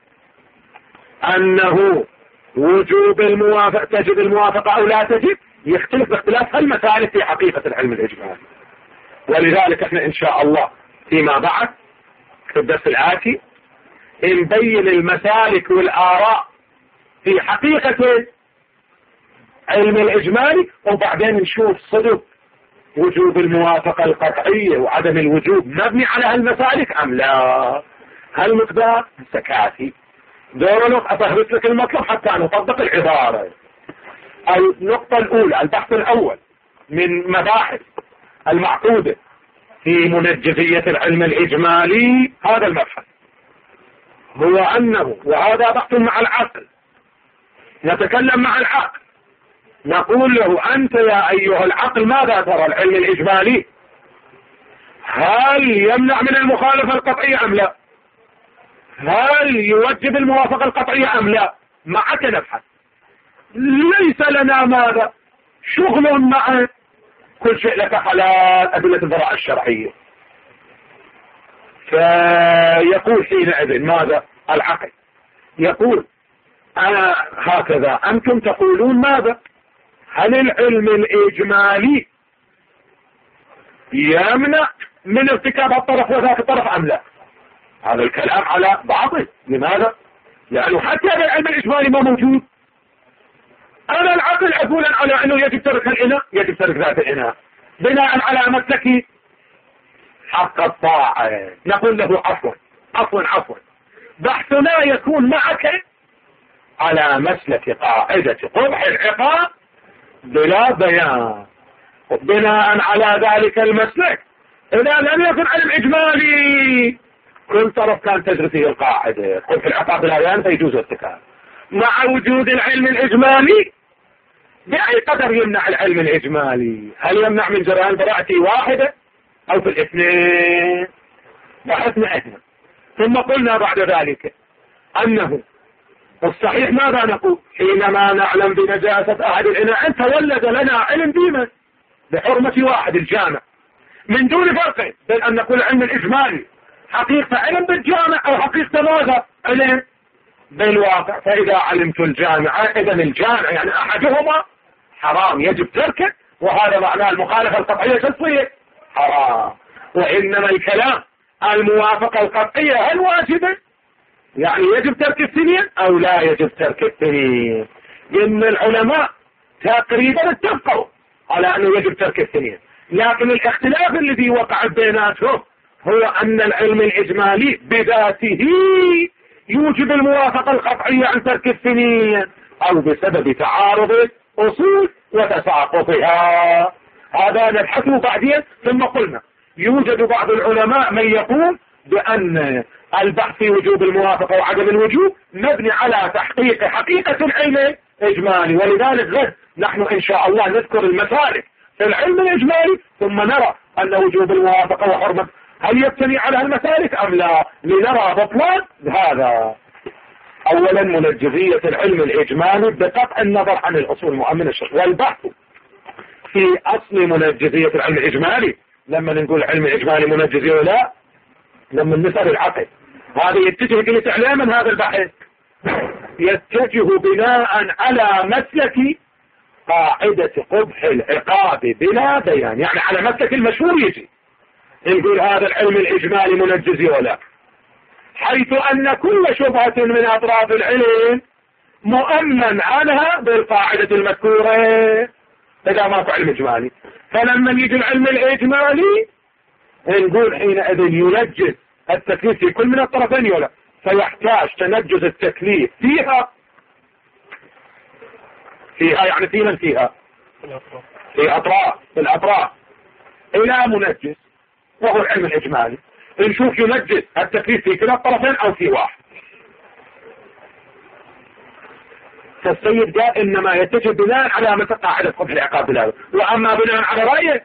أنه وجوب الموافقة، تجب الموافقة أو لا تجب، يختلف باختلاف المسائل في حقيقة العلم الإجمالي. ولذلك احنا إن شاء الله فيما بعد في الدرس الآتي نبين المسالك والآراء في حقيقة علم الإجمالي، وبعدين نشوف صدق وجوب الموافقة القطعية وعدم الوجوب مبني على هالمسالك أم لا. هالمقدار سكاتي دورنا أفهمت لك المطلب حتى نطبق العبارة. النقطة الأولى، البحث الأول من مباحث المعقودة في منجزية العلم الإجمالي، هذا المبحث هو أنه، وهذا بحث مع العقل، نتكلم مع العقل نقول له: أنت يا أيها العقل ماذا ترى العلم الإجمالي؟ هل يمنع من المخالفة القطعية أم لا؟ هل يوجب الموافقة القطعية أم لا؟ معك نبحث. ليس لنا ماذا شغل مع كل شيء لك حلال أدلة البراءة الشرعية. فيقول حينئذ ماذا العقل؟ يقول: أنا هكذا أنتم تقولون ماذا؟ هل العلم الإجمالي يمنع من ارتكاب الطرف وذاك الطرف أم لا؟ هذا الكلام على بعضه. لماذا؟ لأنه حتى العلم الإجمالي ما موجود. أنا العقل أقول على أنه يجب ترك الإناء، يجب ترك ذات الإناء بناء على مسلك حق الطاعة. نقول له: عفوا، عفوا بحثنا يكون معك على مسلك قاعدة قبح العقاب بلا بيان. بناء على ذلك المسلك إذا لم يكن علم إجمالي كل طرف كان تجري فيه القاعدة قبح العقاب بلا بيان فيجوز ارتكاب. مع وجود العلم الإجمالي بأي قدر يمنع العلم الإجمالي؟ هل يمنع من جريان براءة واحدة أو في الاثنين؟ بحثنا احنا ثم قلنا بعد ذلك أنه الصحيح ماذا نقول حينما نعلم بنجاسة أحد الإناء تولد لنا علم بما بحرمة واحد الجامع من دون فرق بين أن نقول علم الإجمالي حقيقة علم بالجامع أو حقيقة ماذا علم بالواقع. فإذا علمت الجامع إذن الجامع يعني أحدهما حرام يجب تركه، وهذا معناه المخالفة القطعية تصير حرام. وإنما الكلام الموافقة القطعية هل واجبة يعني يجب ترك الثنين أو لا يجب ترك الثنين؟ إن العلماء تقريبا اتفقوا على أنه يجب ترك الثنين، لكن الاختلاف الذي وقع بيناتهم هو أن العلم الإجمالي بذاته يوجب الموافقة القطعية عن ترك الثنين أو بسبب تعارض أصول وتساقطها. هذا نبحثه بعدين. ثم قلنا يوجد بعض العلماء من يقول بأن البحث في وجوب الموافقة وعدم الوجوب مبني على تحقيق حقيقة العلم الإجمالي، ولذلك غد نحن إن شاء الله نذكر المسالك في العلم الإجمالي ثم نرى أن وجوب الموافقة وحرمة هل يبتني على المسالك أم لا لنرى بطلان هذا. أولا منجزية العلم الإجمالي بقطع النظر عن الأصول المؤمنة الشرعية، والبحث في أصل منجزية العلم الإجمالي لما نقول علم الإجمالي منجزي ولا لما نسأل العقل هذا يتجه إلى تعليما هذا البحث يتجه بناء على مسلك قاعدة قبح العقاب بلا بيان، يعني على مسلك المشهور يجي نقول هذا العلم الإجمالي منجزي ولا، حيث أن كل شبهة من أطراف العلم مؤمن عنها بالقاعدة المذكورة إذا ما في علم إجمالي. فلما يجي العلم الإجمالي نقول حينئذ ينجز التكليف في كل من الطرفين ولا، فيحتاج تنجز التكليف فيها يعني في من فيها في الأطراف إلى منجز وهو العلم الإجمالي. نشوف ينجز التكليف في كلا الطرفين أو في واحد. فالسيد قال إنما يتجه بناء على مثل قاعدة قبح العقاب بالله، وأما بناء على رأيه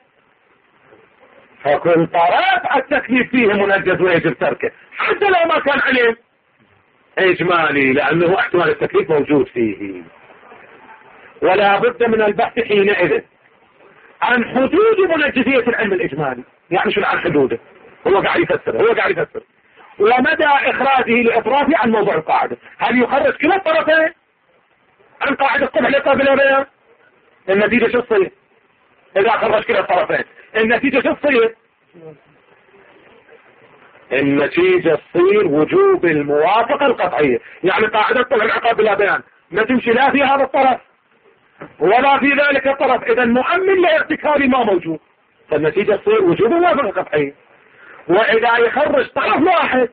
فكل طرف التكليف فيه منجز ويجب تركه حتى لو ما كان علم إجمالي، لأنه احتمال التكليف موجود فيه. ولا بد من البحث حينئذ عن حدود منجزية العلم الإجمالي، يعني شو عن حدوده هو قاعد يفسر ومدى إخراجه لإطرافه عن موضوع القاعدة. هل يخرج كلا الطرفين عن قاعدة قبح العقاب بلا بيان؟ النتيجة شو تصير إذا خرج كلا الطرفين؟ النتيجة شو تصير؟ النتيجة تصير وجوب الموافقة القطعية، يعني قاعدة قبح العقاب بلا بيان ما تمشي لا في هذا الطرف ولا في ذلك الطرف، إذا مؤمن لارتكاب ما موجود، فالنتيجة تصير وجوب الموافقة القطعية. وإذا يخرج طرف واحد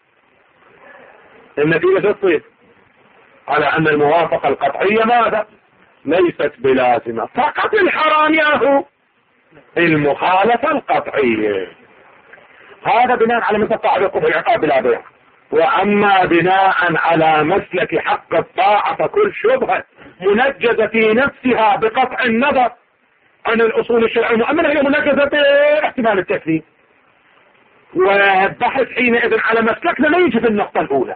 النتيجة تصير على أن الموافقة القطعية ماذا؟ ليست بلازمة، فقط الحرام ياهو المخالفة القطعية. هذا بناء على مثل قاعدة قبح العقاب بلا بيان. وأما بناء على مسلك حق الطاعة فكل شبهة منجزة في نفسها بقطع النظر عن الأصول الشرعية المؤمنة هي منجزة باحتمال التكليف. والبحث حينئذ على مسلكنا ما يجي في النقطة الأولى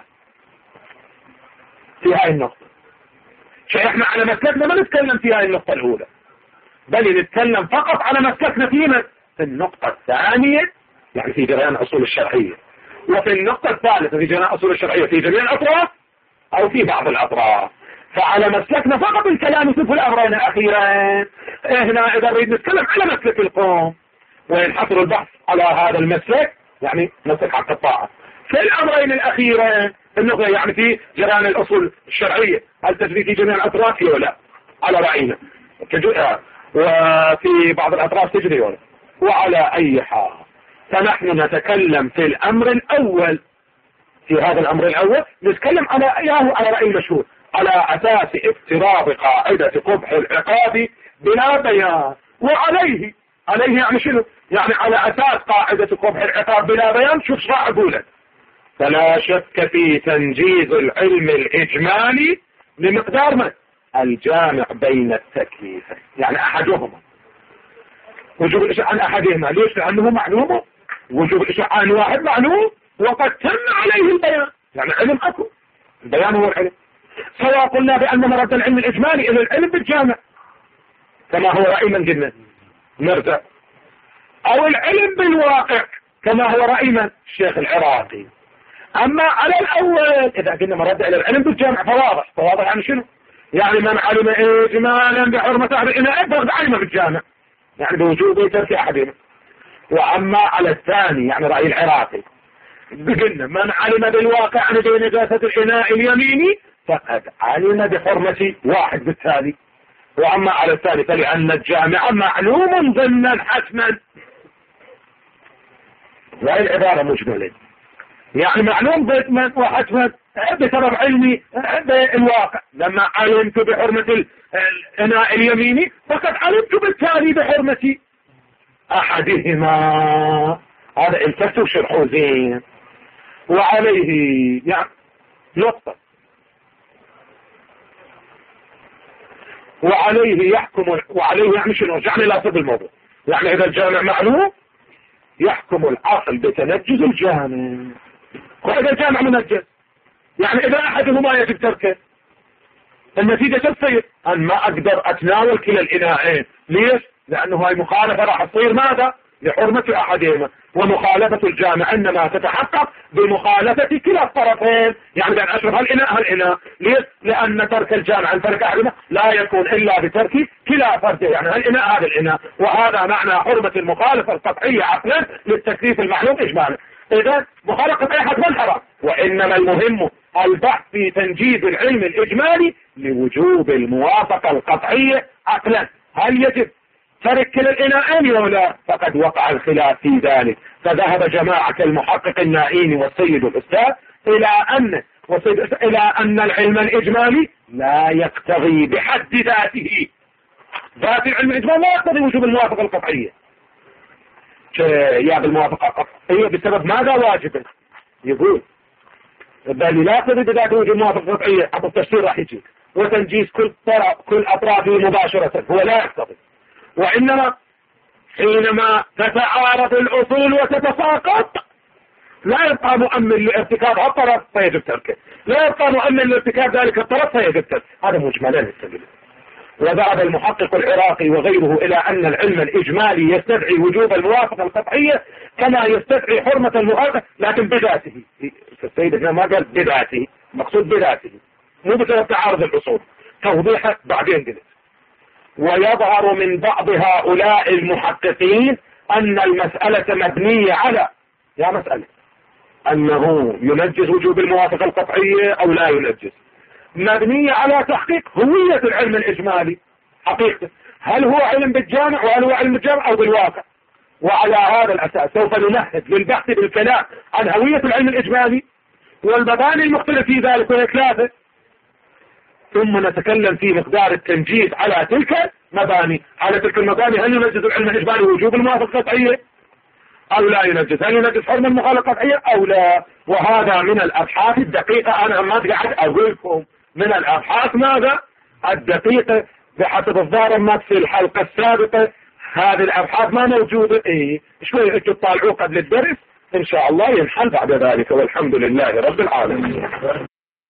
في هاي النقطة، احنا على مسلكنا ما نتكلم في هاي النقطة الأولى، بل نتكلم فقط على مسلكنا في النقطة الثانية، يعني في جريان الأصول الشرعية، وفي النقطة الثالثة في جريان الأصول الشرعية في جميع الأطراف أو في بعض الأطراف. فعلى مسلكنا فقط الكلام في الأمرين الأخيرين. هنا إذا نريد نتكلم على مسلك القوم وينحصر البحث على هذا المسلك، يعني مسلك حق الطاعة في الأمرين الأخيرين، إنه يعني في جريان الأصول الشرعية هل تجري في جميع الأطراف ولا لا على رأينا، وفي بعض الأطراف تجري ولا. وعلى أي حال فنحن نتكلم في الأمر الأول في هذا الأمر الأول نتكلم على رأي المشهور على أساس افتراض قاعدة قبح العقاب بلا بيان، وعليه يعني شنو؟ يعني على أساس قاعدة قبح العقاب بلا بيان شوف راح أقوله. فلا شك في تنجيز العلم الإجمالي لمقدار من؟ الجامع بين التكليفين، يعني أحدهما وجوب الإشاعة عن أحدهما. ليش؟ لأنه معلوم، وجوب الإشاعة عن واحد معلوم وقد تم عليه البيان، يعني علم أكو، البيان هو العلم. سواء قلنا بأن مرد العلم الإجمالي إلى العلم بالجامع كما هو رأي من قلنا نرجع، أو العلم بالواقع كما هو رأي من الشيخ العراقي. أما على الأول إذا قلنا مرد إلى العلم بالجامع فواضح يعني شنو؟ يعني من علم إجمالا بحرمة أهل الإناء فقد علم بالجامع، يعني بوجوب ترك أحدهما. وأما على الثاني يعني رأي العراقي بقلنا من علم بالواقع عن نجاسة الإناء اليميني فقد علم بحرمة واحد بالتالي. وأما على الثالث لأن الجامع معلوم ضمنا حتما، وهي العبارة مجملة، يعني معلوم ضمنا وحتما بسبب علمي بالواقع. لما علمت بحرمة الإناء اليميني فقد علمت بالتالي بحرمة أحدهما. هذا التفتوا شرحوا زين. وعليه يعني نقطة، وعليه يحكم، وعليه يعني شنو؟ يعني لا صد الموضوع، يعني إذا الجامع معلوم يحكم العقل بتنجز الجامع، وإذا الجامع منجز يعني إذا أحدهما يجب تركه النتيجة تصير أن ما أقدر أتناول كلا الإناءين. ليش؟ لأنه هاي مخالفة راح تصير ماذا؟ لحرمة أحدهما، ومخالفة الجامع إنما تتحقق بمخالفة كلا الطرفين، يعني بأن أشرب هالإناء. ليش؟ لأن ترك الجامع عن ترك أحدهما لا يكون إلا بترك كلا فرده، يعني هالإناء هذا الإناء، وهذا معنى حرمة المخالفة القطعية عقلا للتكليف المعلوم إجمالا. إذا مخالفة أي حد من حرام، وإنما المهم البحث في تنجيز العلم الإجمالي لوجوب الموافقة القطعية عقلا. هل يجب ترك كلا الإناءين ولا؟ فقد وقع الخلاف في ذلك. فذهب جماعة المحقق النائين والسيد الأستاذ إلى أن العلم الإجمالي لا يقتضي بحد ذاته، ذات العلم الإجمالي لا يقتضي وجوب الموافقة القطعية. يا بالموافقة القطعية بسبب ماذا واجب؟ يقول بل لا يقتضي بذاته وجوب الموافقة القطعية. حتى التفسير راح يجي وتنجيز كل أطرافه مباشرة، هو لا يقتضي. وإنما حينما تتعارض الأصول وتتساقط لا يبقى مؤمن لارتكاب الطرف فيجب تركه، لا يبقى مؤمن لارتكاب ذلك الطرف فيجب تركه. هذا مجملان السبيل. وذهب المحقق العراقي وغيره إلى أن العلم الإجمالي يستدعي وجوب الموافقة القطعية كما يستدعي حرمة المخالفة، لكن بذاته. السيد هنا ما قال بذاته، مقصود بذاته مو بسبب تعارض الأصول. توضيحه بعدين قلت. ويظهر من بعض هؤلاء المحققين أن المسألة مبنية على مسألة أنه ينجز وجوب الموافقة القطعية أو لا ينجز، مبنية على تحقيق هوية العلم الإجمالي حقيقة، هل هو علم بالجامع وهل هو علم بالجامع أو بالواقع. وعلى هذا الأساس سوف نمهد للبحث بالكلام عن هوية العلم الإجمالي والمباني المختلفة في ذلك وهي ثلاثة، ثم نتكلم في مقدار التنجيز على تلك المباني. على تلك المباني هل ينجز العلم الإجمالي وجوب الموافقة القطعية أو لا ينجز؟ هل ينجز حرمة المخالفة القطعية أو لا؟ وهذا من الأبحاث الدقيقة. أنا ما قاعد أقول لكم من الأبحاث ماذا الدقيقة بحسب الظاهر ما في الحلقة السابقة. هذه الأبحاث ما موجودة. شوي انتوا تطالعوا قبل الدرس إن شاء الله ينحل بعد ذلك، والحمد لله رب العالمين.